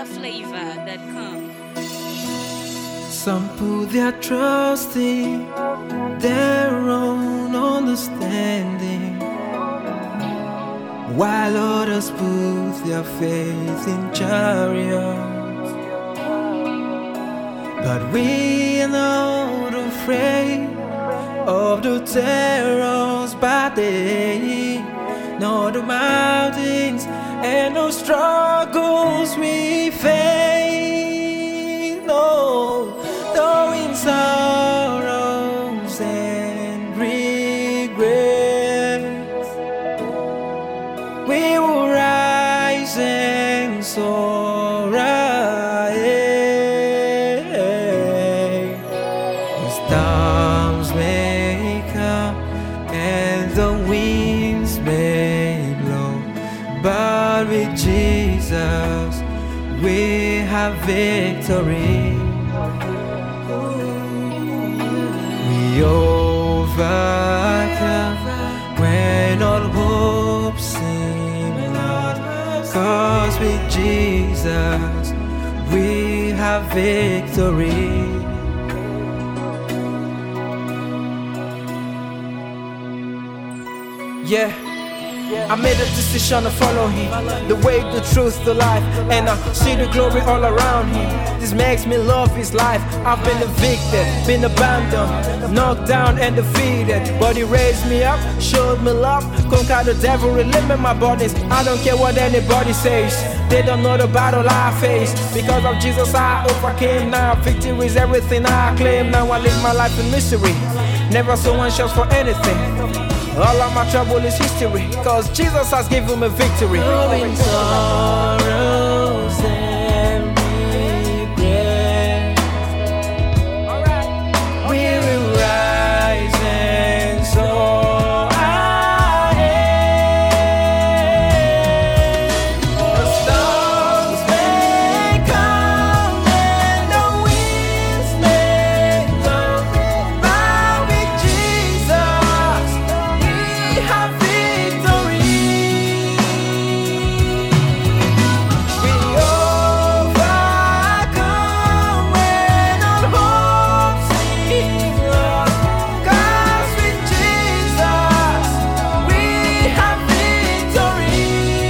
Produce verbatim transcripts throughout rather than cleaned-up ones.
flavor dot com. Some put their trust in their own understanding, while others put their faith in chariots. But we are not afraid of the terrors by day, nor the mountains and no struggles we face. No, though in sorrows and regrets, we will rise and soar ahead. The storms may come and the winds may blow, but with Jesus we have victory. We overcome when all hope seems lost, 'cause with Jesus we have victory. Yeah, I made a decision to follow him, the way, the truth, the life, and I see the glory all around him. This makes me love his life. I've been evicted, been abandoned, knocked down and defeated, but he raised me up, showed me love, conquered the devil, relieving my bodies. I don't care what anybody says, they don't know the battle I face. Because of Jesus I overcame. Now victory is everything I claim. Now I live my life in mystery, never so anxious for anything. All of my trouble is history, 'cause Jesus has given me victory. Knowing sorrows and regrets, we will rise and soar ahead. The storms may come and the winds may blow, but with Jesus have victory. We overcome when all hope seems lost, 'cause with Jesus we have victory.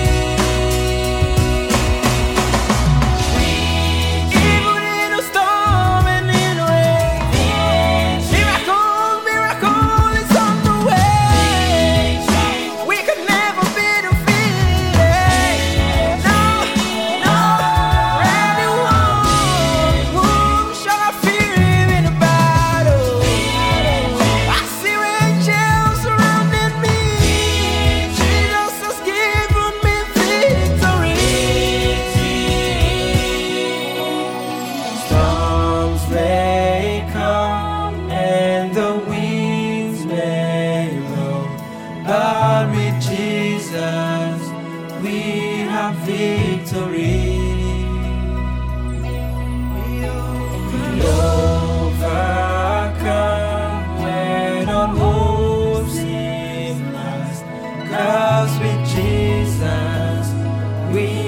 Even in a storm and in rain, miracle, miracle is on the way. We could never be defeated. No, no, anyone who shall I fear him in a battle. I see angels surrounding me. Jesus has given me victory. Storms may come and the winds may blow, but with Jesus we have victory. We overcome when all hope seems lost, 'cause with Jesus we